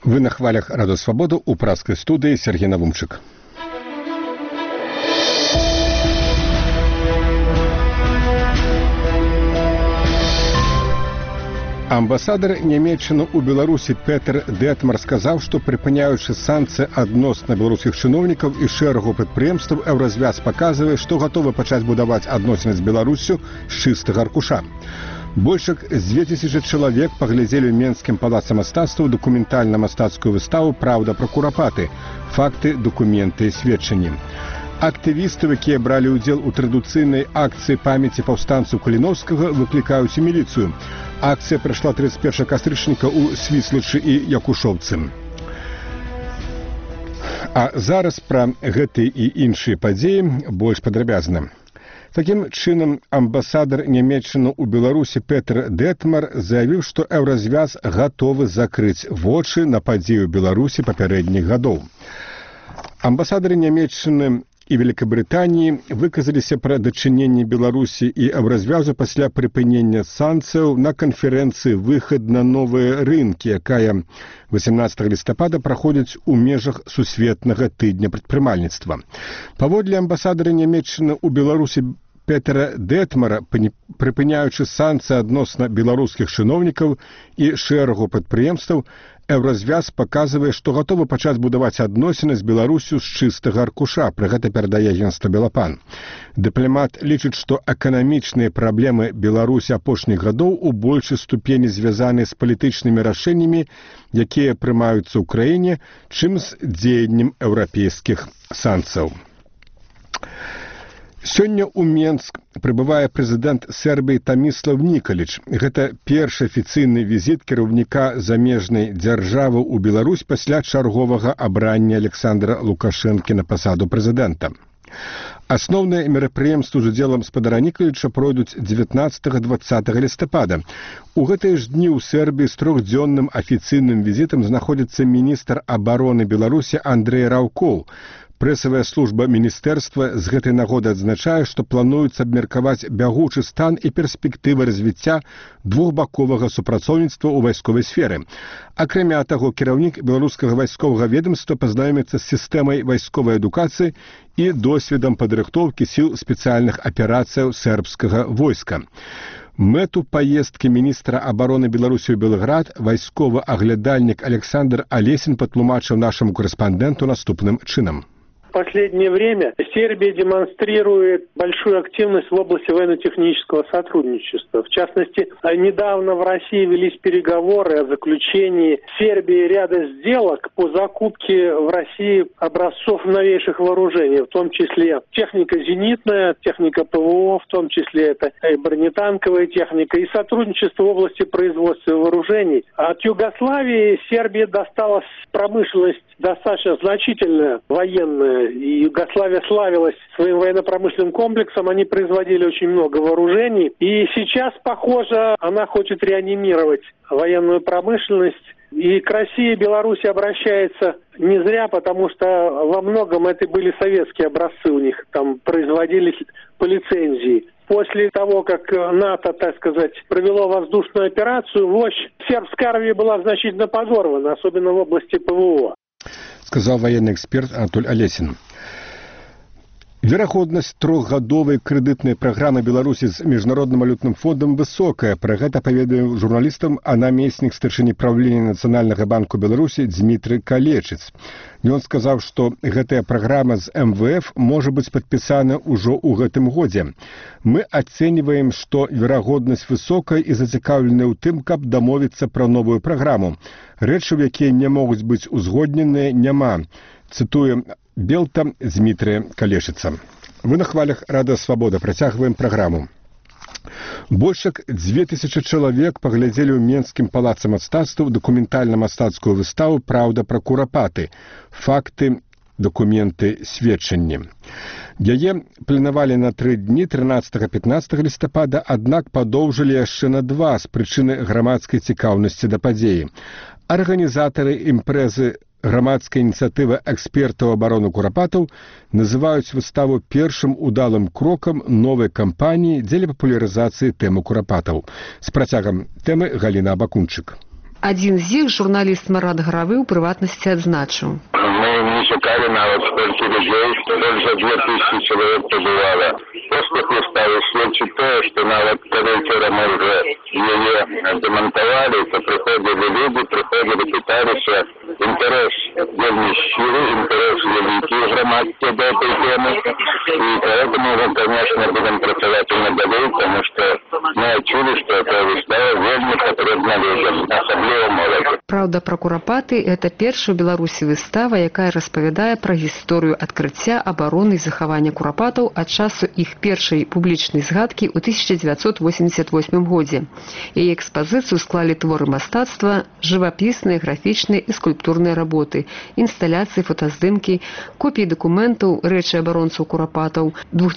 Вы на хвалях Радио Свободу у пражской студии Сергей Навумчик. Амбасадар Нямецчыны ў Беларусі Петр Детмар сказаў, што прыпыняючы санкцыі адносна беларускіх чыноўнікаў і шэрагу прадпрыемстваў, Еўразвяз паказвае, што гатовы пачаць будаваць адносіны з Беларуссю з чыстага аркуша. Больш як з 2000 чалавек паглядзелі ў Менскім палацы мастацтваў дакументальна-мастацкую выставу «Праўда пра курапаты. Факты, дакументы і сведчанні». Актывісты, якія бралі ўдзел у традыцыйнай акцыі памяці паўстанцаў Каліноўскага, выклікаюць у міліцыю. Акцыя прайшла 31 кастрычніка ў Свіслачы і Якушоўцы. А зараз пра гэтыя і іншыя падзеі больш падрабязна. Такім чынам, амбасадар Нямецчыны ў Беларусі Петр Детмар заявіў, што Еўразвяз гатовы закрыць вочы на падзею Беларусі папярэдніх гадоў. Амбасадары Нямецчыны і Великабрытаніі выказаліся пра дачыненне Беларусі і Еўразвязу пасля прыпынення санкцыяў на канферэнцыі «Выхад на новыя рынкі», якая 18 лістапада праходзіць у межах сусветнага тыдня прадпрымальніцтва. Паводле амбасадара Нямецчыны ў Беларусі Петра Детмара, прыпыняючы санкцыі адносна беларускіх чыноўнікаў і шэрагу прадпрыемстваў, Еўразвяз паказвае, што гатовы пачаць будаваць адносіны з Беларуссю з чыстага аркуша, пра гэта перадае агенцтва «Белапан». Дыпламат лічыць, што эканамічныя праблемы Беларусі апошніх гадоў у большай ступені звязаны з палітычнымі рашэннямі, якія прымаюцца ў краіне, чым з дзеяннем еўрапейскіх санкцыяў. Сёння ў Менск прыбывае прэзідэнт Сербіі Томіслав Нікаліч. Гэта першы афіцыйны візіт кіраўніка замежнай дзяржавы ў Беларусь пасля чарговага абрання Александра Лукашэнкі на пасаду прэзідэнта. Асноўныя мерапрыемствы з удзелам спадара Нікаліча пройдуць 19-20 лістапада. У гэтыя ж дні ў Сербіі з трохдзённым афіцыйным візітам знаходзіцца міністр абароны Беларусі Андрэй Раўкоў. Прэсавая служба міністэрства з гэтай нагоды адзначае, што плануецца абмеркаваць бягучы стан і перспектывы развіцця двухбаковага супрацоўніцтва ў вайсковай сферы. Акрамя таго, кіраўнік беларускага вайсковага ведомства пазнаёміцца з сістэмай вайсковай адукацыі і досведам падрыхтоўкі сіл спецыяльных аперацыяў сербскага войска. Мэту паездкі міністра абароны Беларусі ў Белград вайсковы аглядальнік Александр Алесін патлумачыў нашаму корэспандэнту наступным чынам. В последнее время Сербия демонстрирует большую активность в области военно-технического сотрудничества. В частности, недавно в России велись переговоры о заключении Сербии ряда сделок по закупке в России образцов новейших вооружений, в том числе техника зенитная, техника ПВО, в том числе это и бронетанковая техника, и сотрудничество в области производства вооружений. От Югославии Сербии досталась промышленность достаточно значительная, военная. И Югославия славилась своим военно-промышленным комплексом, они производили очень много вооружений. И сейчас, похоже, она хочет реанимировать военную промышленность. И к России и Беларуси обращается не зря, потому что во многом это были советские образцы у них, там производились по лицензии. После того, как НАТО, так сказать, провело воздушную операцию, мощь сербской армии была значительно подорвана, особенно в области ПВО. Сказал военный эксперт Анатолий Алесин. Верагоднасць трохгадовай крэдытнай праграмы Беларусі з міжнародным валютным фондам высокая. Пра гэта паведаміў журналістам намеснік старшыні правлення Нацыянальнага банку Беларусі Дмітрый Калечыц. Ён сказаў, што гэтая праграма з МВФ можа быць падпісана ўжо ў гэтым годзе. Мы ацэньваем, што верагоднасць высокая і зацікаўленая ў тым, каб дамовіцца пра новую праграму. Рэчаў, якія не могуць быць узгодненыя, няма. Цытуем Белта Дмітрыя Калешыца. Вы на хвалях Радио Свобода. Працягваем праграму. Больш як 2000 чалавек паглядзелі ў Менскім палацы мастацтваў дакументальна-мастацкую выставу «Праўда пра курапаты. Факты, дакументы, сведчанні». Яе планавалі на 3 дні 13-15 лістапада, аднак падоўжылі яшчэ на 2 з прычыны грамадскай цікаўнасці да падзеі. Арганізатары імпрэзы грамадская ініцыятыва экспертаў абароны курапатаў называюць выставу першым удалым крокам новай кампаніі дзеля папулярызацыі тэмы курапатаў. З працягам тэмы Галіна Абакунчык. Адзін з іх, журналіст Марат Гаравы, у прыватнасці адзначыў. Мы не чекали навіть стільки людей, більше 2000 чоловік побувало. Успіх вистави свідчить те, що навіть коли вчора ми вже її демонтували, то приходили люди, питалися. Інтерес вельми щирий, інтерес великий громадський до цієї теми. І тому ми, звісно, будемо працювати надалі, тому що ми чули, що ця вистава вельми потрібна людям, особливо молоді. Праўда пра курапаты – гэта першая ў Беларусі выстава, якая распавядае пра гісторыю адкрыцця, абароны і захавання курапатаў ад часу іх першай публічнай згадкі ў 1988 годзе. Яе экспазіцыю склалі творы мастацтва, жывапісныя, графічныя і скульптурныя работы, інсталяцыі, фотаздымкі, копіі дакументаў, рэчы абаронцаў курапатаў,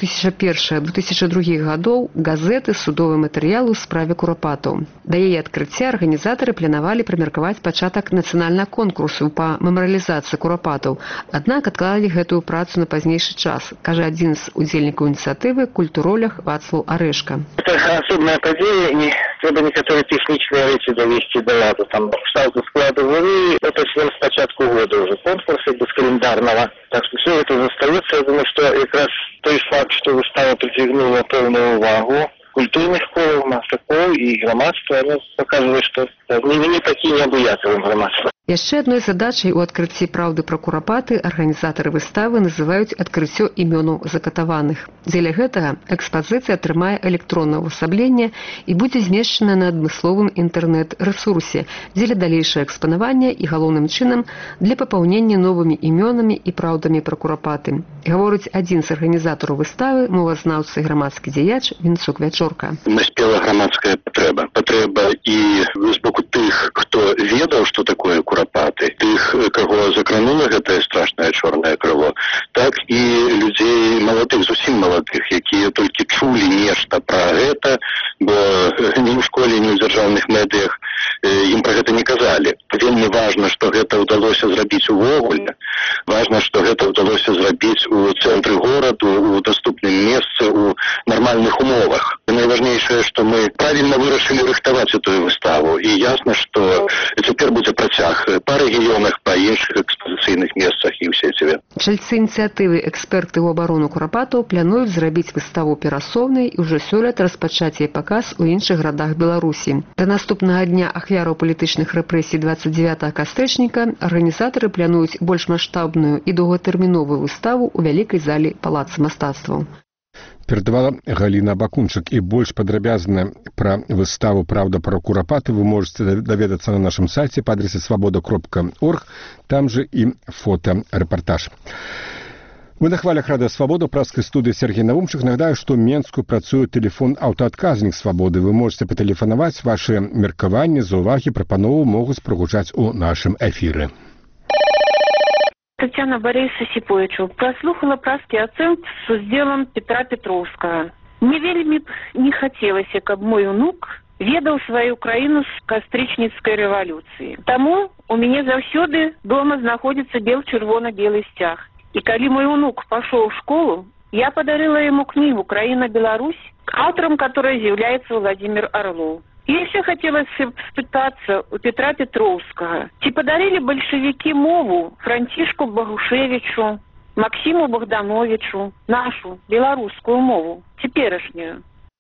2001-2002 гадоў, газеты, судовы матэрыял у справе курапатаў. Да яе адкрыцця арганізатары планавалі прымеркаваць пачатак нацыянальнага конкурсу па мемарыялізацыі курапатаў, аднак адклалі гэтую працу на пазнейшы час, кажа адзін з удзельнікаў ініцыятывы, культуролог Вацлаў Арэшка. Это особная подея, и треба некоторые технические вещи довести до ладу. Там штаты складывали, это всем с початку года уже конкурс без календарного. Так что все это застается. Я думаю, что как раз той факт, что выстава притягнула полную увагу культурных школ, мастаков и громадства, оно показывает, что не такие необъятные громадства. Яшчэ адной задачай у адкрыцці праўды пра курапаты арганізатары выставы называюць адкрыццё імёнаў закатаваных. Дзеля гэтага экспазіцыя атрымае электроннае ўвасабленне і будзе змешчана на адмысловым інтэрнэт-рэсурсе дзеля далейшага экспанавання і, галоўным чынам, для папаўнення новымі імёнамі і праўдамі пра курапаты. Гаворыць адзін з арганізатараў выставы, мовазнаўца і грамадскі дзеяч Вінцук Вячорка. Наспела грамадская патрэба. Патрэба і з боку тых, хто ведаў, што такое курапаты, тых, каго закранула гэтае страшнае чорнае крыло, так і людзей маладых, зусім маладых, якія толькі чулі нешта пра гэта, бо ні ў школе, ні ў дзяржаўных медыях ім пра гэта не казалі. Вельмі важна, што гэта ўдалося зрабіць увогуле. Важна, што гэта ўдалося зрабіць у цэнтры гораду, у даступным месцы, у нармальных умовах. Найважнейшае, што мы правільна вырашылі рыхтаваць эту выставу. І ясна, што цяпер будзе працяг па рэгіёнах, па іншых экспазіцыйных месцах і ў сеціве. Чальцы ініцыятывы эксперты ў абарону курапатаў плануюць зрабіць выставу перасоўнай і ўжо сёлета распачаць яе паказ у іншых гарадах Беларусі. Да наступнага дня ахвяраў палітычных рэпрэсій 29 кастрычніка арганізатары плануюць больш маштабную і доўгатэрміновую выставу ў вялікай зале палаца мастацтваў. Перадавала Галіна Бакунчык. І больш падрабязна пра выставу «Праўда пра курапаты» вы можете даведацца на нашым сайце па адрэсе свабода.орг, там же і фотарэпартаж. Мы на хвалях Радыё Свабода, праскай студыі Сергей Навумчык. Нагадаю, што ў Менску працуе тэлефон «Аўтаадказнік Свабоды». Вы можете патэлефанаваць, ваши меркаванні, заўвагі, прапановы могуць прагучаць у нашым эфіры. Татьяна Бориса Сиповичу. Прослухала праски ацэнт с удзелам Петра Петровскага. Мне вельмі не хацелася, каб мой унук ведаў сваю краіну з кастрычніцкай рэвалюцыі. Таму у мяне заўсёды дома знаходзіцца бел-чырвона-белы сцяг. І калі мой унук пашоў в школу, я подарила ему книгу «Краина-Беларусь», автором которой является Владимир Орлов. Я еще хотела спытаться у Петра Петровского. Ці подарили большевики мову Франтишку Богушевичу, Максиму Богдановичу, нашу белорусскую мову, теперешнюю?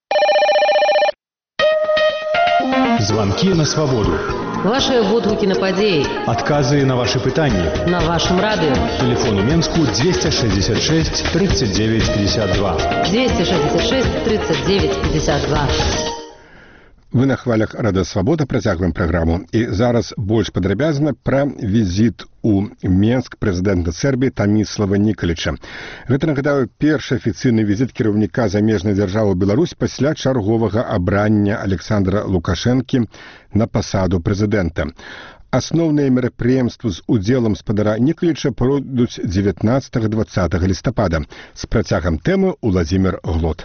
Звонки на свободу. Ваши водгуки на падеи. Отказы на ваши пытания. На вашем радио. Телефон у Менску 266 39 52. 266 39 52. Вы на хвалях Радыё Свабода, працягваем праграму. І зараз больш падрабязна пра візіт у Менск прэзідэнта Сербіі Томіслава Нікаліча. Гэта, нагадаю, першы афіцыйны візіт кіраўніка замежнай дзяржавы Беларусь пасля чарговага абрання Александра Лукашэнкі на пасаду прэзідэнта. Асноўныя мерапрыемствы з удзелам спадара Нікаліча пройдуць 19-20 лістапада. З працягам тэмы Уладзімір Глот.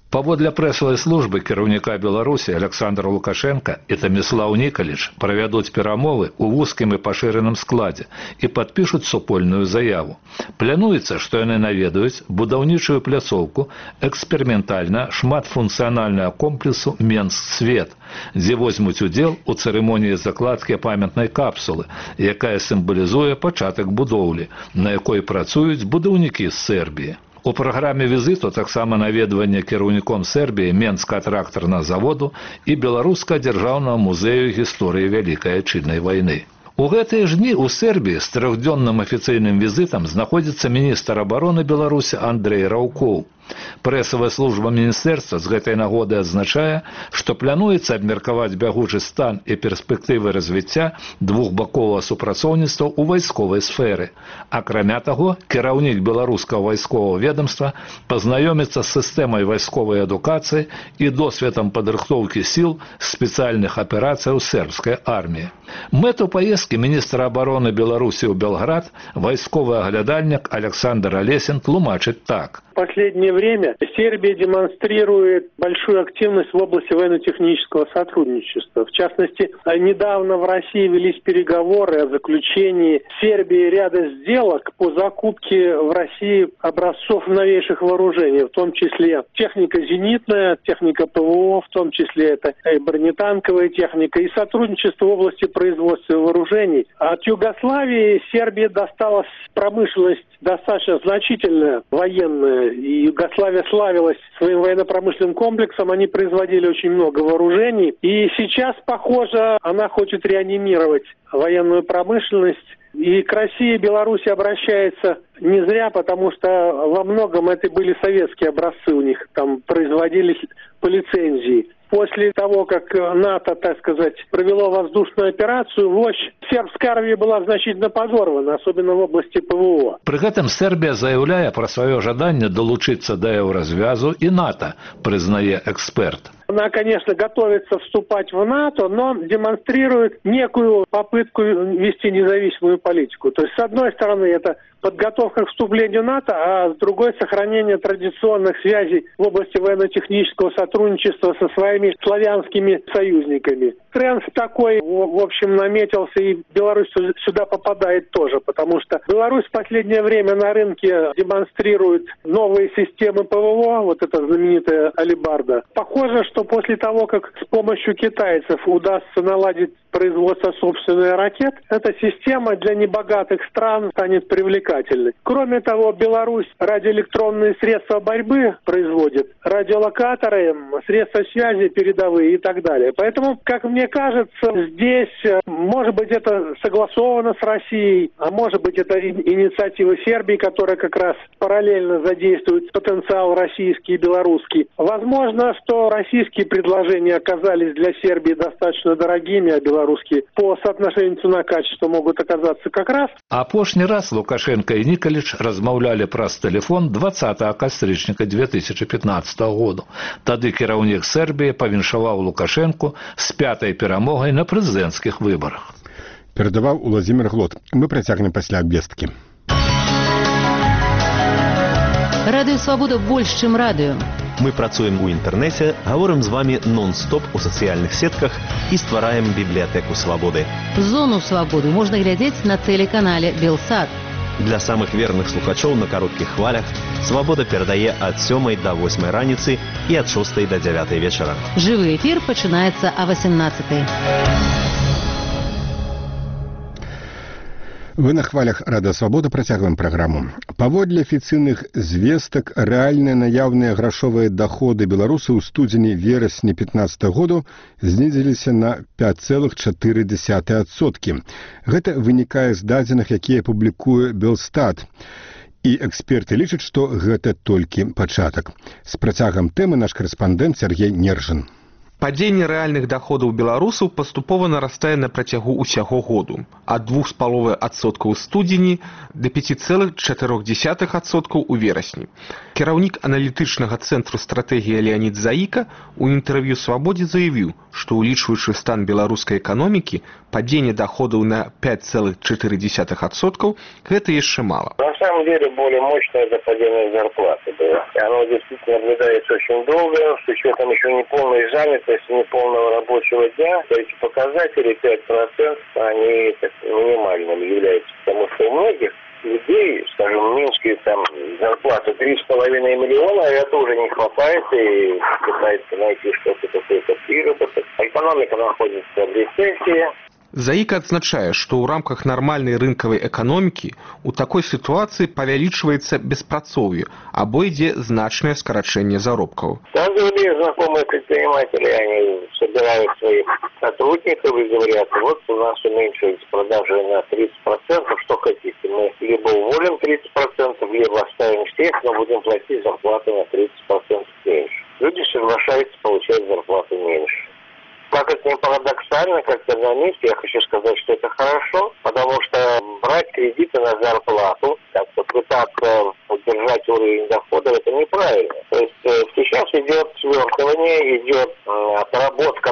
Паводле прэсавай службы кіраўніка Беларусі Александра Лукашенка і Таміслаў Нікаліч правядуць перамовы ў вузкім і пашыраным складзе і падпішуць супольную заяву. Плануецца, што яны наведаюць будаўнічую пляцоўку эксперыментальна шматфункцыянальнага комплексу Менск-Свет, дзе возьмуць удзел у цырымоніі закладкі памятнай капсулы, якая сімвалізуе пачатак будоўлі, на якой працуюць будаўнікі з Сербіі. У праграме візіту таксама наведванне кіраўніком Сербіі Менскага трактарнага заводу і Беларускага дзяржаўнага музею гісторыі Вялікай Адчыннай вайны. У гэтыя ж дні ў Сербіі з трохдзённым афіцыйным візітам знаходзіцца міністр абароны Беларусі Андрэй Раўкоў. Прэсавая служба міністэрства з гэтай нагоды адзначае, што плануецца абмеркаваць бягучы стан і перспектывы развіцця двухбаковага супрацоўніцтва ў вайсковай сферы. Акрамя таго, кіраўнік беларускага вайсковага ведомства пазнаёміцца з сістэмай вайсковай адукацыі і досведам падрыхтоўкі сіл спецыяльных аперацыяў сербскай арміі. Мэту паездкі міністра абароны Беларусі ў Белград вайсковы аглядальнік Александр Алесін тлумачыць так. В последнее время Сербия демонстрирует большую активность в области военно-технического сотрудничества. В частности, недавно в России велись переговоры о заключении Сербии ряда сделок по закупке в России образцов новейших вооружений, в том числе техника зенитная, техника ПВО, в том числе это и бронетанковая техника, и сотрудничество в области производства вооружений. От Югославии Сербии досталась промышленность достаточно значительная, военная, и Югославия славилась своим военно-промышленным комплексом, они производили очень много вооружений, и сейчас, похоже, она хочет реанимировать военную промышленность, и к России и Беларуси обращается не зря, потому что во многом это были советские образцы у них, там производились по лицензии. После того, как НАТО, так сказать, провело воздушную операцию, мощь сербской армии была значительно подорвана, особенно в области ПВО. При этом Сербия заявляет про свое желание долучиться до Еврозвязу и НАТО, признает эксперт. Она, конечно, готовится вступать в НАТО, но демонстрирует некую попытку вести независимую политику. То есть, с одной стороны, это подготовка к вступлению в НАТО, а с другой — сохранение традиционных связей в области военно-технического сотрудничества со своими славянскими союзниками. Тренд такой, в общем, наметился, и Беларусь сюда попадает тоже, потому что Беларусь в последнее время на рынке демонстрирует новые системы ПВО, вот эта знаменитая алибарда. Похоже, что после того, как с помощью китайцев удастся наладить производство собственных ракет, эта система для небогатых стран станет привлекательной. Кроме того, Беларусь радиоэлектронные средства борьбы производит, радиолокаторы, средства связи передовые и так далее. Поэтому, как мне кажется, здесь, может быть, это согласовано с Россией, а может быть, это инициатива Сербии, которая как раз параллельно задействует потенциал российский и белорусский. Возможно, что российские предложения оказались для Сербии достаточно дорогими, а белорусские по соотношению цена-качество могут оказаться как раз. Апошні раз Лукашенко і Нікаліч размаўлялі праз тэлефон 20 кастрычніка 2015 году. Тады кіраўнік Сербіі павіншаваў Лукашенку з 5-й перамогай на прэзідэнцкіх выбарах. Перадаваў Уладзімір Глот. Мы працягнем пасля абвесткі. Радыё Свабода больш, чым радыё. Мы працуем у інтэрнэце, гаворым з вамі нон-стоп у сацыяльных сетках і ствараем бібліятэку свабоды. Зону свабоды можна глядзець на тэлеканале Белсат. Для самых верных слухачоў на кароткіх хвалях Свабода перадае ад 7 до 8 раніцы і ад 6 до 9 вечара. Жывы эфір пачынаецца а 18. Вы на хвалях Радыё Свабода працягваем праграму. Паводле афіцыйных звестак, рэальныя наяўныя грашовыя даходы беларусаў у студзені-верасні 15 году знізіліся на 5,4%. Гэта вынікае з дадзеных, якія публікуе Белстат. І эксперты лічаць, што гэта толькі пачатак. З працягам тэмы наш карэспандэнт Сергей Нержин. Падзенне рэальных даходаў беларусаў паступова нарастае на працягу ўсяго году, ад 2,5% у студзені да 5,4% у верасні. Кіраўнік аналітычнага цэнтру стратэгіі Леонід Заіка у інтэрв'ю «Свабодзе» заявіў, што улічваючы стан беларускай эканомікі, падзенне даходаў на 5,4% гэта яшчэ мала. Наш самом деле более мощное это падение зарплаты было. И оно действительно наблюдается очень долго, с учетом еще неполной занятости, неполного рабочего дня. Эти показатели 5%, они минимальными являются, потому что у многих людей, скажем, в Минске там зарплата 3,5 миллиона, это уже не хватает, и пытается найти что-то такое-то приработок. Экономика находится в рецессии. Заіка адзначае, што ў рамках нармальнай рынкавай эканомікі ў такой сітуацыі павялічваецца беспрацоўе або ідзе значнае скарачэнне заробкаў. Там другие знакомые предприниматели, они собирают своих сотрудников и говорят, вот у нас уменьшились продажи на 30%, что хотите, мы либо уволим 30%, либо оставим всех, но будем платить зарплату на 30% меньше. Люди соглашаются получать зарплату меньше. Как это не парадоксально, как экономист, я хочу сказать, что это хорошо, потому что брать кредиты на зарплату, как-то пытаться удержать уровень дохода, это неправильно. То есть сейчас идет свертывание, идет отработка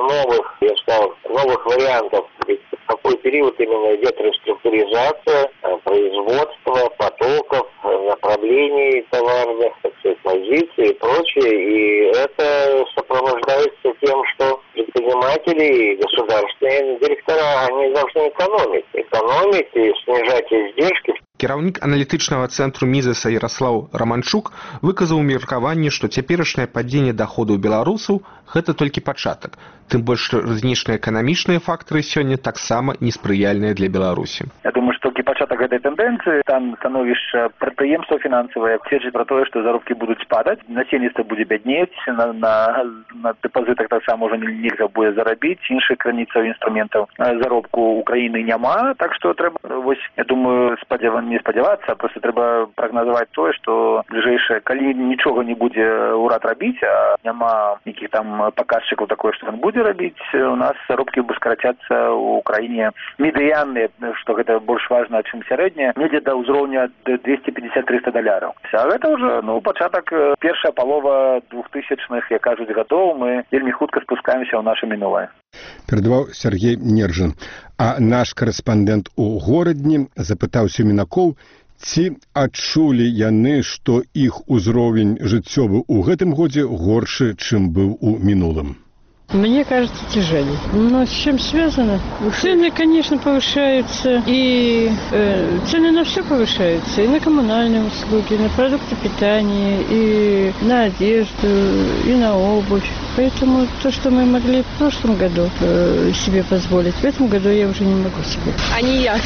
новых вариантов. Ведь в какой период именно идет реструктуризация производства, потоков, направлений товарных, так сказать, позиций и прочее. И это сопровождается тем, что предприниматели и государственные директора, они должны экономить и снижать издержки. Кіраўнік аналітычнага цэнтру Мізеса Яраслаў Раманчук выказаў меркаванне, што цяперашняе падзенне даходаў беларусаў гэта толькі пачатак, тым больш што знешнеэканамічныя фактары сёння таксама неспрыяльныя для Беларусі. Я думаю, што толькі пачатак гэтай тэндэнцыі, там становішча прадпрыемства фінансавае сведчыць пра тое, што заробкі будуць падаць, насельніцтва будзе бяднець, на дэпазітах таксама ўжо нельга будзе зарабіць, іншых крыніцаў інструментаў заробку Украіны няма, так што трэба, вось, я думаю, не спадзявацца, просто трэба прагназаваць тое, што бліжэйшае, калі нічога не будзе ўрад рабіць, а няма нейкіх там паказчыкаў такое, што ён будзе рабіць, у нас заробкі скарацяцца ў краіне медыянныя, што гэта больш важна, чым сярэдняе, недзе да ўзроўня $250-300. А гэта ўжо, пачатак, першая палова 2000-х, як кажуць, гадоў, мы вельмі хутка спускаемся ў наша мінулае. Перадаваў Сергей Нержин. А наш корэспандэнт у горадні запытаўся мінакоў, ці адчулі яны, што іх узровень жыццёвы ў гэтым годзе горшы, чым быў у мінулым. Мне кажется, тяжелее. Но с чем связано? Цены, конечно, повышаются, и цены на все повышаются, и на коммунальные услуги, на продукты питания, и на одежду, и на обувь. Поэтому то, что мы могли в прошлом году себе позволить, в этом году я уже не могу себе. А ніяк.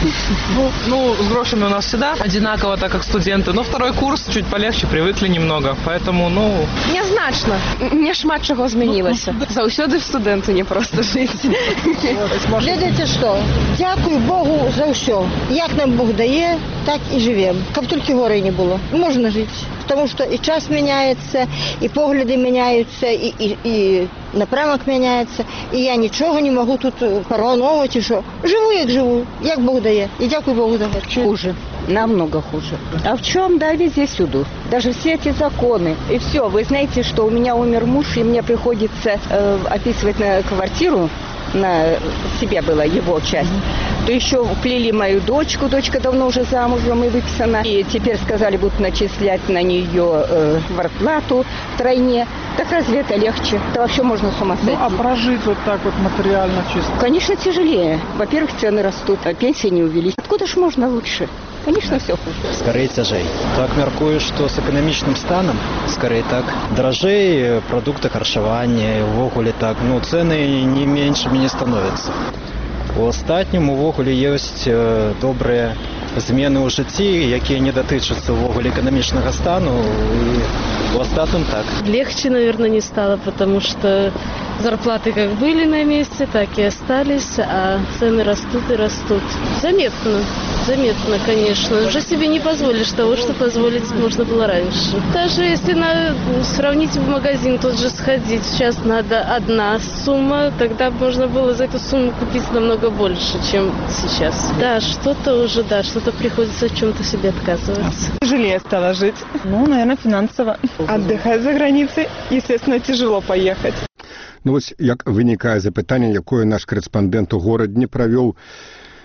С грошами у нас всегда одинаково, так как студенты. Но второй курс чуть полегче, привыкли немного. Поэтому, Нязначна. Не шмат чого змінилося. Заўсёды в студэнту не просто жыць. Глядзіце што, дзякуй Богу за ўсё. Як нам Бог дае, так і жывем. Каб толькі горай не было. Можна жыць. Потому что и час меняется, и погляды меняются, и напрамок меняется. И я ничего не могу тут парановать, и что. Живу, як Бог дает. И дякую Богу за это. Хуже. Намного хуже. А в чем? Да, везде всюду. Даже все эти законы. И все. Вы знаете, что у меня умер муж, и мне приходится описывать на квартиру, на себе была его часть, то еще вплели мою дочку, дочка давно уже замужем и выписана, и теперь сказали, будут начислять на нее квартплату втройне. Так разве это легче? Да вообще можно с ума сойти. А прожить вот так вот материально чисто? Конечно, тяжелее. Во-первых, цены растут, а пенсии не увеличились. Откуда ж можно лучше? Конечно, все хуже. Скорее цяжэй. Так мяркую, што з эканамічным станам, скорее так, даражэй прадукты харчавання, увогуле так, цэны не меншымі не становяцца. У астатнім увогуле ёсць добрыя змены ў жыцці, якія не датычацца увогуле эканамічнага стану, і у астатным так. Легче, наверное, не стало, потому что зарплаты как были на месте, так и остались, а цены растут и растут. Заметно, конечно. Уже себе не позволишь того, что позволить можно было раньше. Даже если сравнить в магазин тот же сходить, сейчас надо одна сумма, тогда можно было за эту сумму купить намного больше, чем сейчас. Да, что-то приходится в чем-то себе отказываться. Тяжелее стало жить. Наверное, финансово. Отдыхать за границей, естественно, тяжело поехать. Вось як вынікае запытанне, якое наш корэспандэнт у горадні правёў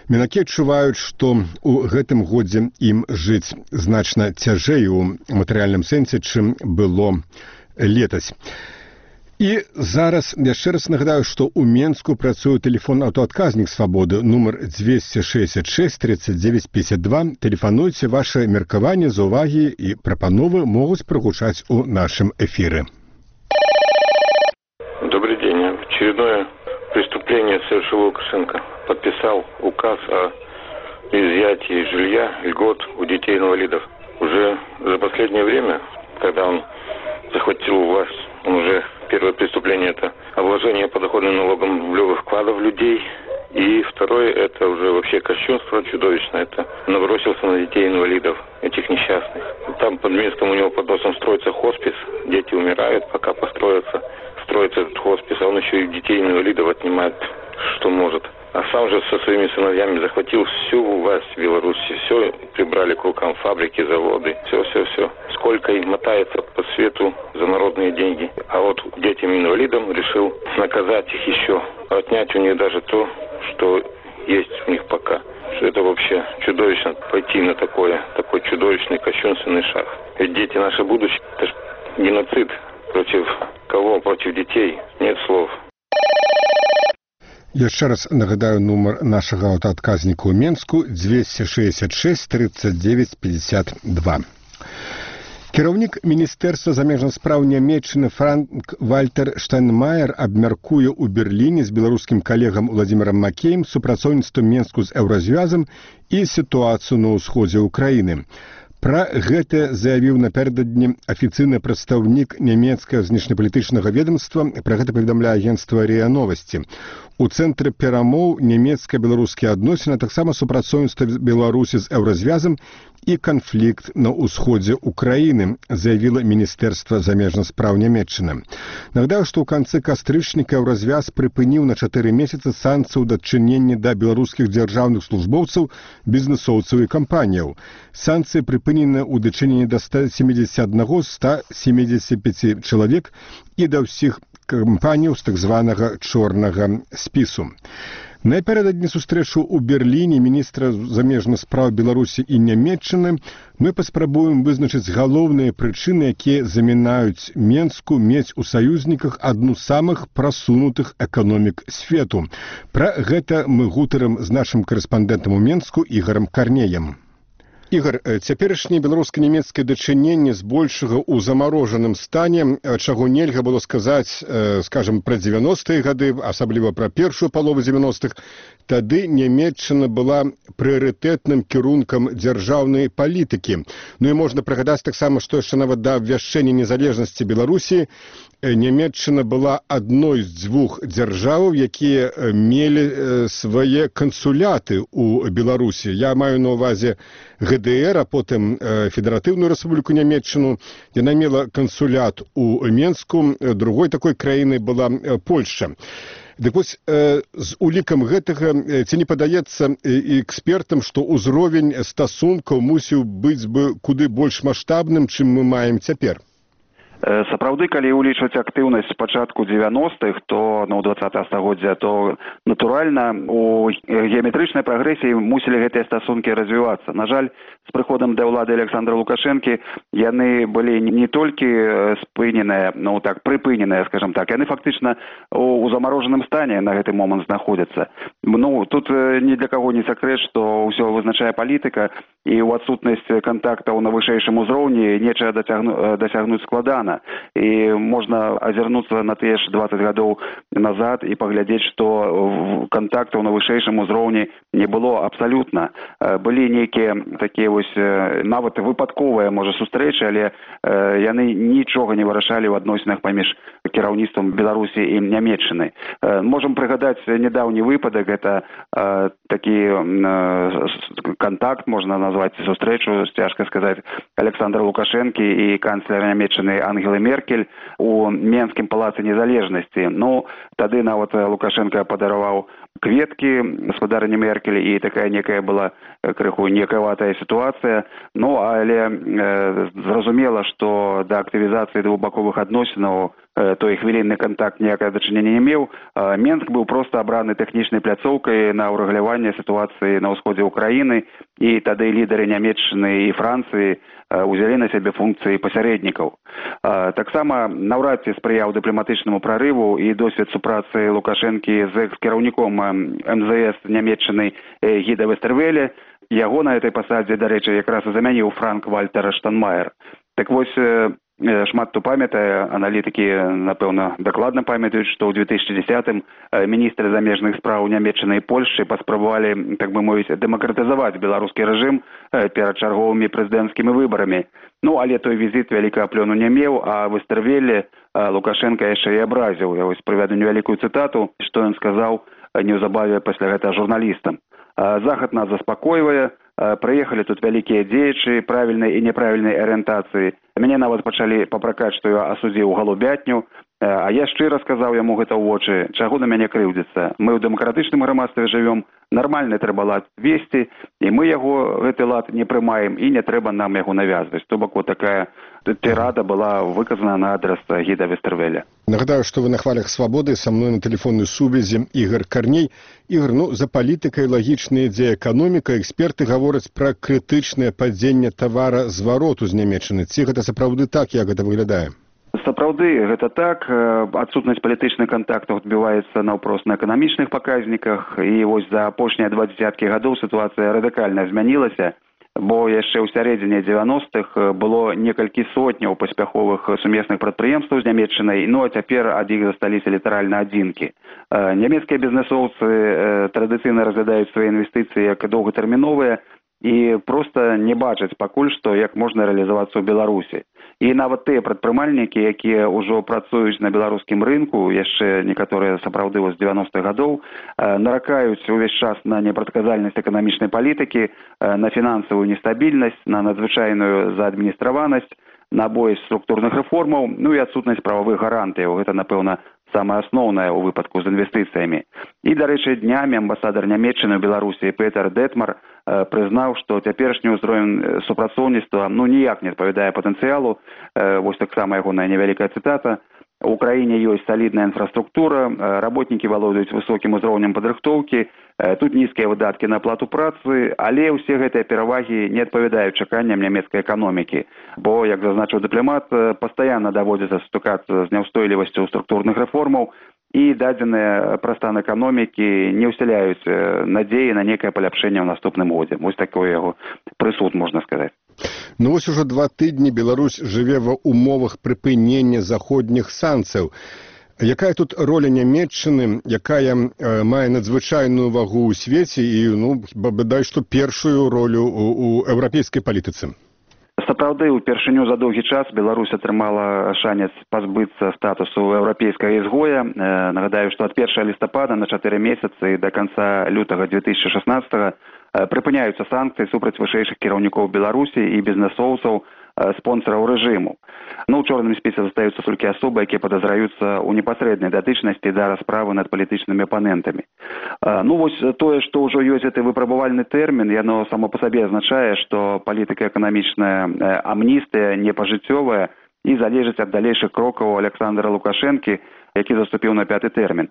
Мінакі адчуваюць, што ў гэтым годзе ім жыць значна цяжэй у матэрыяльным сэнсе, чым было летась. І зараз яшчэ раз нагадаю, што ў Менску працуе тэлефон аўтаадказнік «Свабоды» нумар 266 39 52. Тэлефануйце, ваше меркаванне, заўвагі і прапановы могуць прагучаць у нашым эфіры. Добрый день. Очередное преступление совершил Лукашенко. Подписал указ о изъятии жилья, льгот у детей-инвалидов. Уже за последнее время, когда он захватил власть, он уже первое преступление – это обложение подоходным налогом рублевых вкладов людей. И второе – это уже вообще кощунство чудовищное. Это набросился на детей-инвалидов, этих несчастных. Там под Минском у него под носом строится хоспис, дети умирают, пока строится этот хоспис, а он еще и детей-инвалидов отнимает, что может. А сам же со своими сыновьями захватил всю власть в Беларуси, все прибрали к рукам, фабрики, заводы, все. Сколько им мотается по свету за народные деньги. А вот детям-инвалидам решил наказать их еще, отнять у них даже то, что есть у них пока. Что это вообще чудовищно пойти на такой чудовищный, кощунственный шаг. Ведь дети наше будущее, это же геноцид. Против кого? Против детей. Нет слов. Яшчэ раз нагадаю нумар нашага аўтаадказніка ў Менску 266 39 52. Кіраўнік Міністэрства замежных спраў Нямецчыны Франк-Вальтер Штайнмаер абмяркуе ў Берліне з беларускім калегам Владзімірам Макеем супрацоўніцтва Менску з Еўразвязам і сітуацыю на ўсходзе ўкраіны. Пра гэта заявіў напярэдадні афіцыйны прадстаўнік нямецкага знешнепалітычнага ведомства, пра гэта паведамляе агенцтва РИА Новости. У цэнтры перамоў нямецка-беларускія адносіны, таксама супрацоўніцтва Беларусі з Еўразвязам і канфлікт на ўсходзе ўкраіны, заявіла Міністэрства замежных спраў Нямецчыны. Нагадаю, што ў канцы кастрычніка Еўразвяз прыпыніў на 4 месяцы санкцыі ў дачыненні да беларускіх дзяржаўных службоўцаў, бізнесоўцаў і кампаніяў. Санкцыі прыпынены ў дачыненні да 171-175 чалавек і да ўсіх кампаніяў з так званага чорнага спісу. Напярэдадні сустрэчу ў Берліне міністра замежных спраў Беларусі і Нямецчыны мы паспрабуем вызначыць галоўныя прычыны, якія замінаюць Менску мець у саюзніках адну з самых прасунутых эканомік свету. Пра гэта мы гутарым з нашым карэспандэнтам у Менску Ігорам Карнеем. Ігор, цяперашняе беларуска-нямецкае дачыненне збольшага ў замарожаным стане, чаго нельга было сказаць, скажам, пра 90-е гады, асабліва пра першую палову 90-х, тады Нямецчына была прыярытэтным кірункам дзяржаўнай палітыкі. Ну і можна прыгадаць таксама, што яшчэ нават да абвяшчэння незалежнасці Беларусі Нямецчына была адной з дзвюх дзяржаваў, якія мелі свае кансуляты ў Беларусі. Я маю на ўвазе ГДР, а потым Федэратыўную Рэспубліку Нямецчыну. Яна мела кансулят у Менску, другой такой краінай была Польшча. Дык вось, з улікам гэтага, ці не падаецца экспертам, што ўзровень стасункаў мусіў быць бы куды больш маштабным, чым мы маем цяпер? Сапраўды, калі ўлічваць актыўнасць з пачатку 90-х, то ў 20-го стагоддзя, то натуральна у геаметрычнай прагрэсіі мусілі гэтыя стасункі развівацца. На жаль, з прыходам да ўлады Александра Лукашэнкі яны былі не толькі спыненыя, прыпыненыя, скажам так, яны фактычна у замарожаным стане на гэты момант знаходзяцца. Тут ні для каго не сакрэт, што ўсё вызначае палітыка, і ў адсутнасць кантактаў на вышэйшым узроўні нечага дасягнуць складана. І можна азірнуцца на тыя ж 20 гадоў назад і паглядзець, што кантактаў на вышэйшым узроўні не было абсалютна. Былі нейкія такія вось нават выпадковыя, можа, сустрэчы, але яны нічога не вырашалі ў адносінах паміж кіраўніцтвам Беларусі і Нямецчыны. Можам прыгадаць нядаўні выпадак, гэта такі контакт, можна назваць сустрэчу, цяжка сказаць, Александра Лукашэнкі і канцлера Нямецчыны Ангелы Меркель у Менскім палацы незалежнасці. Тады нават Лукашенко падараваў кветкі гаспадарыні Меркель, і такая некая была крыху некаватая сітуацыя. Але зразумела, што да актывізацыі двухбаковых адносінаў той хвілінны кантакт ніякае дачынення не меў. Менск быў проста абраны тэхнічнай пляцоўкай на ўрэгуляванне сітуацыі на ўсходзе ўкраіны, і тады лідары Нямецчыны і Францыі узялі на сябе функцыі пасярэднікаў. Таксама наўрад ці спрыяў дыпламатычнаму прарыву і досвед супрацы Лукашэнкі з экс-кіраўніком МЗС Нямецчыны Гіда Вестервеле. Яго на этой пасадзе, дарэчы, якраз і замяніў Франк-Вальтер Штайнмаер. Так вось, шмат хто памятае, аналітыкі, напэўна, дакладна памятаюць, што ў 2010-м міністры замежных спраў Нямецчыны і Польшчы паспрабавалі, так бы мовіць, дэмакратызаваць беларускі рэжым перад чарговымі прэзідэнцкімі выбарамі. Ну, але той візіт вялікага плёну не меў, а Вестервеле Лукашенка яшчэ і абразіў. Я вось прывяду невялікую цытату, што ён сказаў неўзабаве пасля гэтага журналістам. Захад нас заспакойвае, прыехалі тут вялікія дзеячы правільнай і няправільнай арыентацыі. Мяне нават пачалі папракаць, што я асудзіў галубятню, а я шчыра сказаў яму гэта ў вочы, чаго на мяне крыўдзіцца. Мы ў дэмакратычным грамадстве жывём, нармальны трэба лад весці, і мы яго, гэты лад, не прымаем, і не трэба нам яго навязваць. То бок, вот такая тирада была выказана на адрес Гіда Вестервеля. Нагадаю, што вы на хвалях свабоды, са мной на тэлефоннай сувязі Ігор Карней. Ігор, за палітыкай лагічна ідзе эканоміка. Эксперты гавораць пра крытычнае падзенне таваразвароту з Нямецчыны. Ці гэта сапраўды так, як гэта выглядае? Сапраўды, гэта так. Адсутнасць палітычных кантактаў адбіваецца наўпрост на эканамічных паказніках. І вось за апошнія 20 гадоў сітуацыя радыкальна змянілася. Бо яшчэ ў сярэдзіне 90-х было некалькі сотняў паспяховых сумесных прадпрыемстваў з Нямецчынай, ну а цяпер ад іх засталіся літаральна адзінкі. Нямецкія бізнэсоўцы традыцыйна разглядаюць свае інвестыцыі як доўгатэрміновыя і проста не бачаць пакуль што, як можна рэалізавацца ў Беларусі. І нават тыя прадпрымальнікі, якія ўжо працуюць на беларускім рынку, яшчэ некаторыя сапраўды з 90-х гадоў, наракаюць увесь час на непрадказальнасць эканамічнай палітыкі, на фінансавую нестабільнасць, на надзвычайную заадміністраванасць, на боязь структурных рэформаў, ну і адсутнасць прававых гарантыяў. Гэта, напэўна, самае асноўнае ў выпадку з інвестыцыямі. І, дарэчы, днямі амбасадар Нямецчыны ў Беларусі Петер Детмар прызнаў, што цяперашні ўзровень супрацоўніцтва ніяк не адпавядае патэнцыялу. Вось таксама ягоная невялікая цытата. У краіне ёсць салідная інфраструктура, работнікі валодаюць высокім узроўнем падрыхтоўкі, тут нізкія выдаткі на аплату працы, але ўсе гэтыя перавагі не адпавядаюць чаканням нямецкай эканомікі. Бо, як зазначыў дыпламат, пастаянна даводзіцца сутыкацца з няўстойлівасцю структурных рэформаў, і дадзеныя пра стан эканомікі не ўсяляюць надзеі на некае паляпшэнне ў наступным годзе. Вось такой яго прысуд, можна сказаць. Ну вось ужо 2 тыдні Беларусь жыве ва умовах прыпынення заходніх санкцыяў. Якая тут роля Нямецчыны, якая мае надзвычайную вагу ў свеце і, бадай, што першую ролю у еўрапейскай палітыцы? Сапраўды, упершыню за доўгі час Беларусь атрымала шанец пазбыцца статусу еўрапейскага ізгоя. Нагадаю, што ад 1 лістапада на 4 месяцы да канца лютага 2016-го прыпыняюцца санкцыі супраць вышэйшых кіраўнікоў Беларусі і бізнэсоўцаў, спонсараў рэжыму. У чорным спісе застаюцца толькі асобы, якія падазраюцца ў непасрэднай датычнасці да расправы над палітычнымі апанентамі. Вось тое, што ўжо ёсць гэты выпрабавальны тэрмін, яно само па сабе азначае, што палітыка эканамічная амністыя непажыццёвая і залежыць ад далейшых крокаў Александра Лукашэнкі, які заступіў на 5-й тэрмін.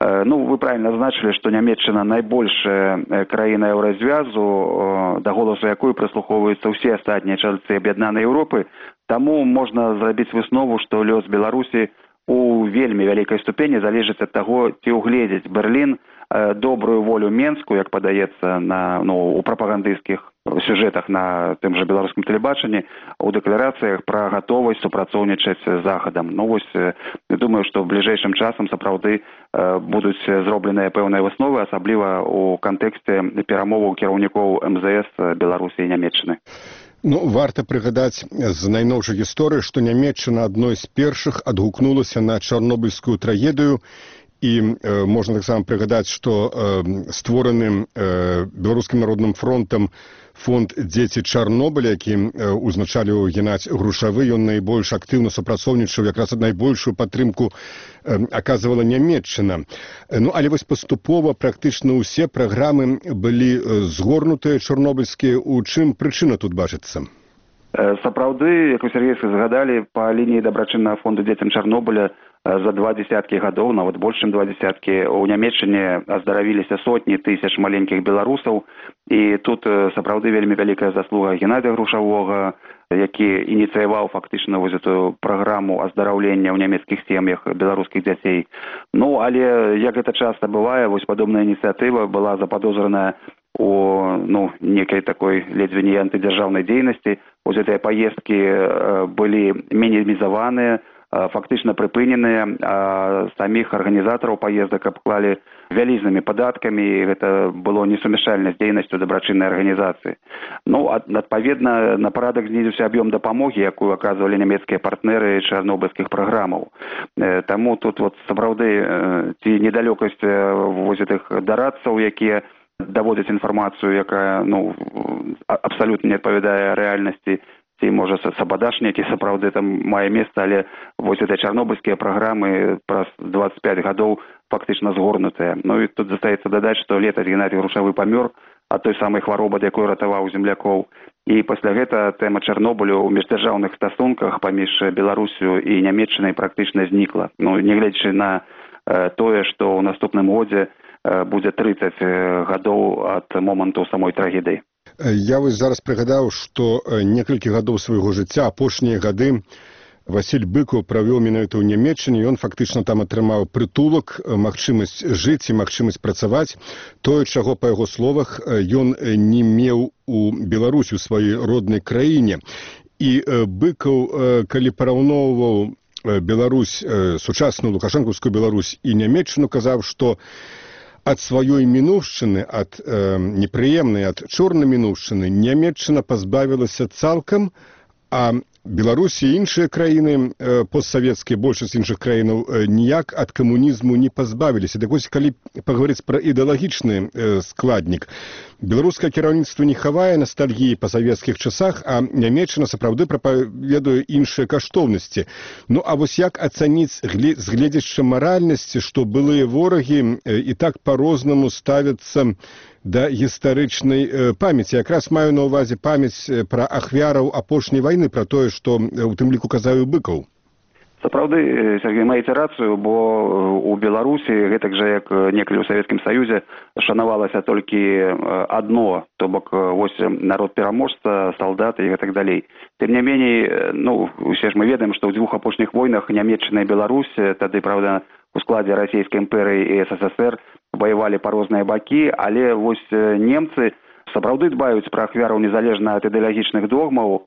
Вы правільна азначылі, што Нямецчына найбольшая краіна еўразвязу, да голасу якой прыслухоўваюцца ўсе астатнія чальцы аб'яднанай Еўропы, таму можна зрабіць выснову, што лёс Беларусі у вельмі вялікай ступені залежыць ад таго, ці ўгледзець Берлін добрую волю Менску, як падаецца у прапагандысцкіх сюжэтах на тым жа беларускім тэлебачанні, у дэкларацыях пра гатовасць супрацоўнічаць з Захадам. Думаю, што в бліжэйшым часам сапраўды будуць зробленыя пэўныя высновы, асабліва ў кантэксце перамоваў кіраўнікоў МЗС Беларусі і Нямецчыны. Варта прыгадаць з найноўшай гісторыі, што Нямецчына адной з першых адгукнулася на чарнобыльскую трагедыю. І можна таксама прыгадаць, што створаны Беларускім народным фронтам фонд «Дзеці Чарнобыля», які узначаліў Геннадзь Грушавы, ён найбольш актыўна супрацоўнічаў, якраз найбольшую падтрымку аказвала Нямецчына. Але вось паступова практычна ўсе праграмы былі згорнутыя чарнобыльскія. У чым прычына тут бачыцца? Сапраўды, як вы, Сергей, згадалі, па лініі дабрачыннага фонду «Дзецям Чарнобыля» за 20 гадоў, нават больш чым 20. У Нямецчыне аздаравіліся сотні тысяч маленькіх беларусаў, і тут сапраўды вельмі вялікая заслуга Геннадия Грушавога, які ініцыяваў фактычна вось эту праграму аздараўлення ў нямецкіх сем'ях беларускіх дзяцей. Ну, але, як гэта часта бывае, вось падобная ініцыятыва была заподозрана у некай такой ледзьве не антыдзяржаўнай дзейнасці. Вось гэтыя паездкі былі мінімізаваныя, фактычна прыпыненыя, а саміх арганізатараў паездак абклалі вялізнымі падаткамі, і гэта было несумяшальна з дзейнасцю дабрачыннай арганізацыі. Ну, адпаведна, на парадак знізіўся аб'ём дапамогі, якую аказвалі нямецкія партнеры чарнобыльскіх праграмаў. Таму тут вот сапраўды ці недалёкасць вось гэтых дарадцаў, якія даводзяць інфармацыю, якая абсалютна не адпавядае рэальнасці, ці, можа, сабадаш нейкі сапраўды там мае месца, але вось гэтыя чарнобыльскія праграмы праз 25 гадоў фактычна згорнутыя. Ну і тут застаецца дадаць, што летась Геннадий Грушавы памёр ад той самай хваробы, ад якой ратаваў землякоў. І пасля гэта тэма Чарнобылю ў міждзяржаўных стасунках паміж Беларусю і Нямецчынай практычна знікла. Ну, нягледзячы на тое, што ў наступным годзе будзе 30 гадоў ад моманту самой трагедыі. Я вось зараз прыгадаў, што некалькі гадоў свайго жыцця, апошнія гады, Васіль Быкаў правёў менавіта ў Нямецчыне, ён фактычна там атрымаў прытулак, магчымасць жыць і магчымасць працаваць. Тое, чаго, па яго словах, ён не меў у Беларусі, у сваёй роднай краіне. І Быкаў, калі параўноўваў Беларусь, сучасную лукашэнкаўскую Беларусь і Нямецчыну, казаў, што ад сваёй мінуўшчыны, ад непрыемнай, ад чорнай мінуўшчыны Нямецчына пазбавілася цалкам, а Беларусь і іншыя краіны постсавецкія, большасць іншых краінаў ніяк ад камунізму не пазбавіліся. Так вось, калі паговорыць пра ідэалагічны складнік, беларускае кіраўніцтва не хавае ностальгіі па савецкіх часах, а Нямецчына сапраўды прапаведуе іншыя каштоўнасці. Ну, а вось як ацаніць з гледзяча маральнасці, што былыя ворагі і так па-рознаму ставяцца да гістарычнай памяці. Якраз маю на ўвазе памяць пра ахвяраў апошняй вайны, пра тое, што у тым ліку казаў і Быкаў. Сапраўды, Сергей, маеце рацыю, бо у Беларусі, гэтак жа як некалі ў Савецкім Саюзе, шанавалася толькі адно, то бок вось народ пераможца, салдаты і гэтак далей. Тым не меней, усе ж мы ведаем, што ў дзвюх апошніх войнах Нямецчына і Беларусь, тады, правда, у складзе Расійскай імперыі і СССР ваявалі па розныя бакі, але вось немцы сапраўды дбаюць пра ахвяраў незалежна ад ідэалагічных догмаў.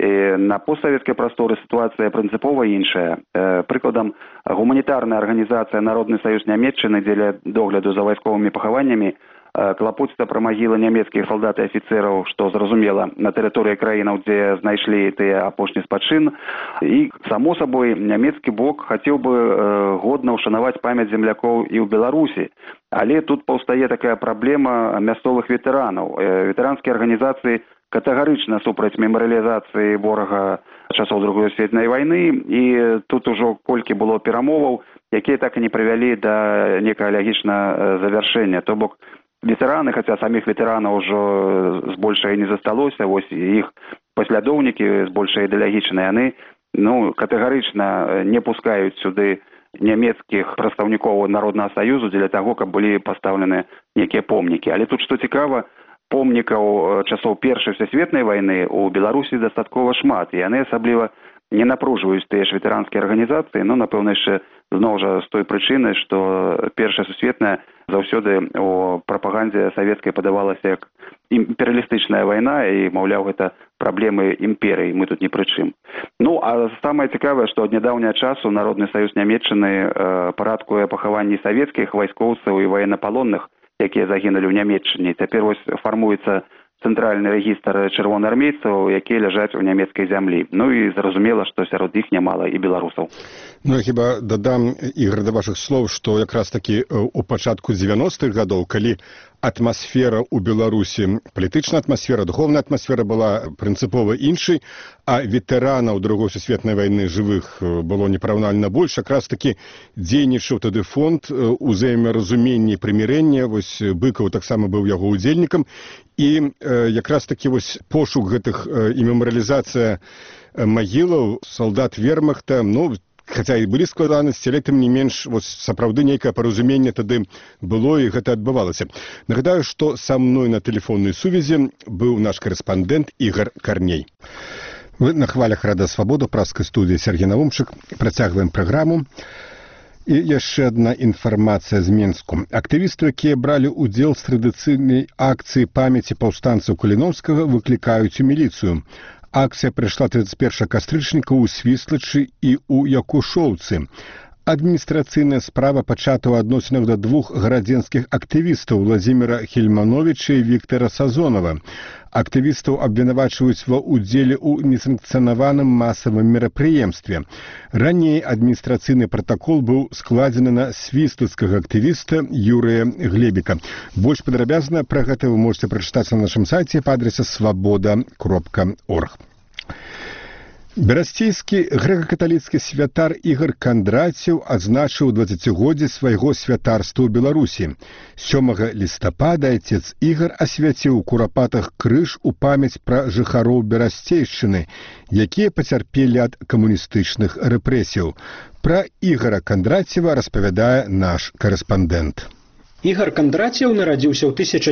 На постсавецкай прасторы сітуацыя прынцыпова іншая. Прыкладам, гуманітарная арганізацыя Народны саюз Нямецчыны дзеля догляду за вайсковымі пахаваннямі клапоціцца пра магілы нямецкіх салдат і афіцэраў, што зразумела, на тэрыторыі краінаў, дзе знайшлі тыя апошні спачын. І, само сабой, нямецкі бок хацеў бы годна ўшанаваць памяць землякоў і ў Беларусі. Але тут паўстае такая праблема мясцовых ветэранаў. Ветэранскія арганізацыі катэгарычна супраць мемарыялізацыі ворага часоў Другой светнай вайны, і тут ужо колькі было перамоваў, якія так і не прывялі да некага лагічнага завяршэння. То бок ветэраны, хаця саміх ветэранаў ужо збольшага не засталося, вось іх паслядоўнікі збольшага ідэалагічныя, яны катэгарычна не пускаюць сюды нямецкіх прадстаўнікоў Народнага саюзу дзеля таго, каб былі пастаўлены некія помнікі. Але тут, што цікава, помнікаў часоў Першай сусветнай вайны ў Беларусі дастаткова шмат, і яны асабліва не напружваюць тыя ж ветэранскія арганізацыі, напэўна, яшчэ зноў жа з той прычыны, што Першая сусветная заўсёды у прапагандзе савецкай падавалася як імперыялістычная вайна, і, маўляў, гэта праблемы імперыі, мы тут ні пры чым. А самае цікавае, што ад нядаўняга часу Народны саюз Нямецчыны парадкуе пахаванні савецкіх вайскоўцаў і ваеннапалонных, якія загінулі ў Нямецчыне. Цяпер вось фармуецца цэнтральны рэгістр чырвонаармейцаў, якія ляжаць у нямецкай зямлі. І зразумела, што сярод іх нямала і беларусаў. Я хіба дадам, Ігор, да вашых слоў, што якраз такі у пачатку 90-х гадоў, калі атмасфера ў Беларусі, палітычная атмасфера, духовная атмасфера была прынцыпова іншай, а ветэранаў Другой сусветнай вайны жывых было непараўнальна больш, якраз такі дзейнічаў тады фонд узаемаразумення і прымірэння, вось Быкаў таксама быў яго удзельнікам, і якраз такі вось пошук гэтых і мемарыялізацыя магілаў салдат вермахта, Хаця і былі складанасці, але тым не менш сапраўды нейкае паразуменне тады было і гэта адбывалася. Нагадаю, што са мной на тэлефоннай сувязі быў наш карэспандэнт Ігар Карней. Вы на хвалях Рада Свабода, праскай студыі Сергей Навумчык. Працягваем праграму. І яшчэ адна інфармацыя з Менску. Актывісты, якія бралі ўдзел з традыцыйнай акцыі памяці паўстанцаў Каліноўскага, выклікаюць у міліцыю. Акцыя прайшла 31 кастрычніка ў Свіслачы і ў Якушоўцы. Адміністрацыйная справа пачата ў адносінах да двух гарадзенскіх актывістаў Владзіміра Хельмановича і Віктара Сазонова. Актывістаў абвінавачваюць ва ўдзеле ў несанкцыянаваным масавым мерапрыемстве. Раней адміністрацыйны пратакол быў складзены на свіслацкага актывіста Юрыя Глебіка. Больш падрабязна пра гэта вы можете прачытаць на нашым сайце па адрасе свабода.орг. Берасцейскі грэка-каталіцкі святар Ігар Кандраціў адзначыў 20годдзе свайго святарства ў Беларусі. 7 лістапада айцец Ігар асвяціў у Курапатах крыж у памяць пра жыхароў Берасцейшчыны, якія пацярпелі ад камуністычных рэпрэсіяў. Пра Ігара Кандраціва распавядае наш карэспандэнт. Ігар Кандраціў нарадзіўся ў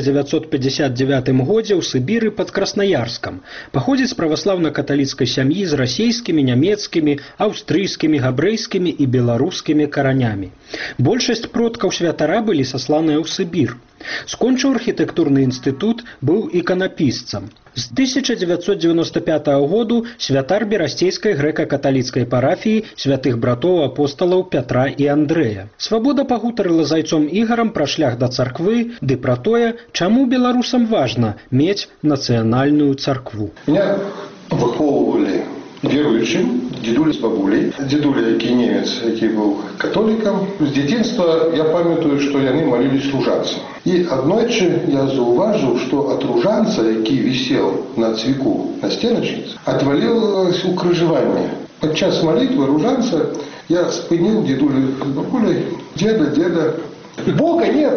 1959 годзе ў Сыбіры пад Краснаярскам. Паходзіць з праваслаўна-каталіцкай сям'і з расейскімі, нямецкімі, аўстрыйскімі, габрэйскімі і беларускімі каранямі. Большасць продкаў святара былі сасланыя ў Сыбір. Скончыў архітэктурны інстытут, быў іканапісцам. З 1995 году святар Берасцейскай грэка-каталіцкай парафіі святых братоў апосталаў Пятра і Андрэя. Свабода пагутарыла з айцом Ігарам пра шлях да царквы, ды пра тое, чаму беларусам важна мець нацыянальную царкву. Меня выхоўвалі веруючым, дедуля з бабулей. Дедуля, які немец, які быў католікам. З дзяцінства я памятаю, што яны малілись ружанцам. І аднойчы я заўважыў, што ад ружанца, які вісел на цвіку на стеначніцы, адвалілася укрыжаванне. Падчас малітвы ружанца я спыніў дедулю з бабулей. Деда, Бога нет!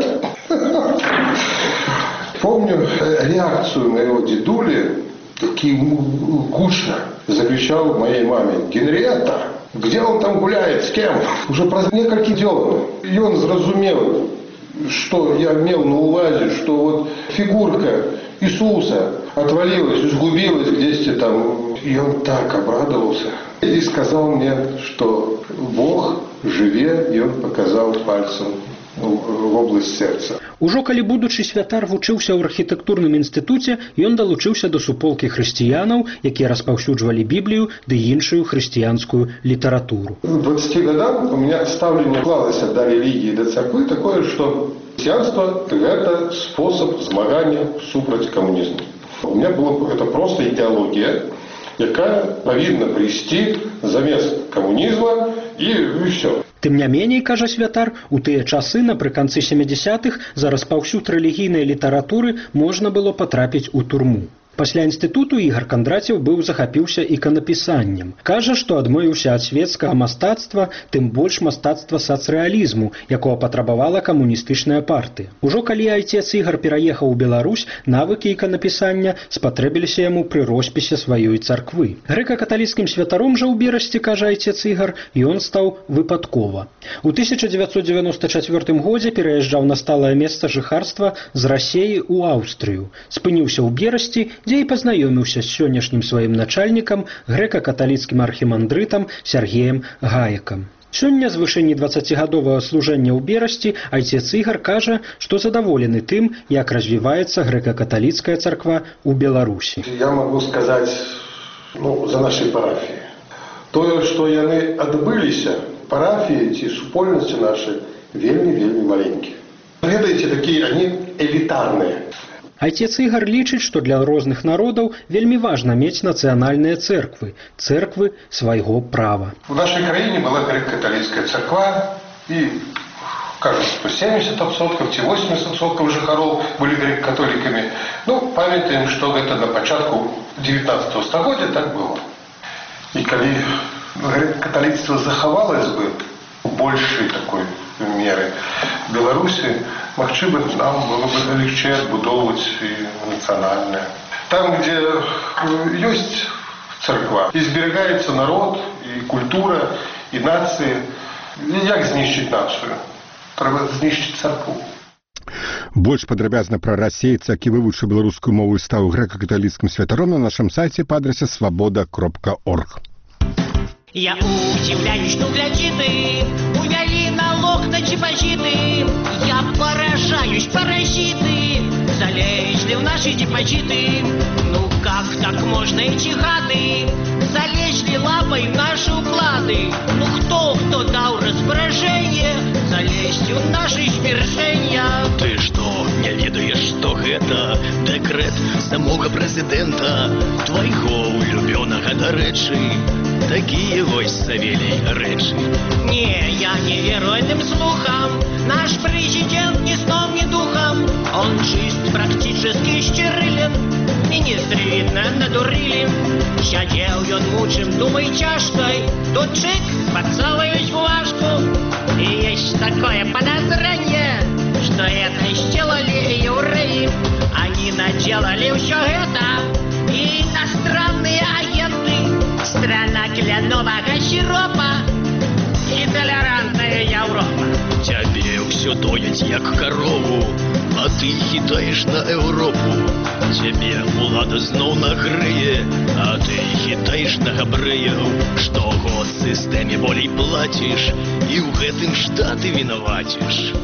Помню реакцию моего дедули, такие гучно закричал моей маме: «Генриетта, где он там гуляет, с кем?» Уже праз некалькі дзён ён зразумеў, что я имел на увазе, что вот фигурка Иисуса отвалилась, сгубилась где-то там. И он так обрадовался и сказал мне, что Бог живе, и он показал пальцем в область сердца. Ужо калі будучы святар вучыўся ў архітэктурным інстытуце, ён далучыўся да суполкі хрысціянаў, якія распаўсюджвалі Біблію ды іншую хрысціянскую літаратуру. К 20 годам у меня ставление клалось до религии, до церквы такое, что христианство – это способ змагання супраць камунізму. У меня была это просто идеология, якая павінна прийти замест камунізма і все. Тым не меней, кажа святар, у тыя часы напрыканцы 70-х за распаўсюд рэлігійнай літаратуры можна было патрапіць у турму. Пасля інстытуту Ігар Кандраціў захапіўся іканапісаннем. Кажа, што адмовіўся ад свецкага мастацтва, тым больш мастацтва сацрэалізму, якога патрабавала камуністычная партыя. Ужо калі айцец Ігар пераехаў у Беларусь, навыкі іканапісання спатрэбіліся яму пры роспісе сваёй царквы. Грэка-каталіцкім святаром жа ў Берасці, кажа айцец Ігар, ён стаў выпадкова. У 1994 годзе пераязджаў на сталае месца жыхарства з Расеі ў Аўстрыю. Спыніўся ў Берасці, дзе і пазнаёміўся з сённяшнім сваім начальнікам, грэка-каталіцкім архімандрытам Сергеем Гаекам. Сёння з вышыні 20гадовага служэння ў Берасці айцец Ігар кажа, што задаволены тым, як развіваецца грэка-каталіцкая царква ў Беларусі. Я магу сказаць, за нашай парафіі. Тое, што яны адбыліся, парафіі ці супольнасці нашы вельмі маленькія. Ведаеце, такія они элітарныя. Айцец Ігар лічыць, што для розных народаў вельмі важна мець нацыянальныя цэрквы, цэрквы свайго права. В нашай краіне была грэка-каталіцкая царква, і, кажуць, 70% ці 80% жыхароў былі грэка-католікамі. Памятаем, што гэта на пачатку 19 стагоддзя так было. І калі грэка-каталіцтва захавалось бы у большай такой меры Беларусі, магчыма, нам было бы легче адбудоўваць і нацыянальнае. Там, дзе ёсць царква, і зберагаецца народ, і культура, і нації. Як знішчыць нацыю? Трэба знішчыць царкву. Больш падрабязна пра расейца, які вывучыў беларускую мову і стаў грэка-каталіцкім святаром, на нашым сайце па адрасе свабода.орг. Я удивляюсь, что гляди ты, увели налог на депозиты. Я поражаюсь, паразиты, залезли в наши депозиты. Ну как так можно, эти гады, залезли лапой в наши уклады. Ну кто дал распоряжение залезть в наши сбережения? Ты что, не ведаешь, что это декрет самого президента, твоего улюбленного, до речи? Такие вось, Савелий, речи. Не, я не верю этим слухам. Наш президент ни сном, ни духом. Он чист, практически стерилен. Министры, видно, надурили. Сидел он мучим, думай тяжкой. Тут чик, поцелуюсь бумажку. И есть такое подозрение, что это сделали евреи. Они наделали все это. И иностранные агенты. Страна кленового сиропа и толерантная Европа. Тебе все доять, як корову, а ты хитаешь на Европу. Тебе улада зноў нагрэе, а ты хитаешь на габрэяў. Штогод сістэме болей плаціш, і ў гэтым штаты вінаваціш.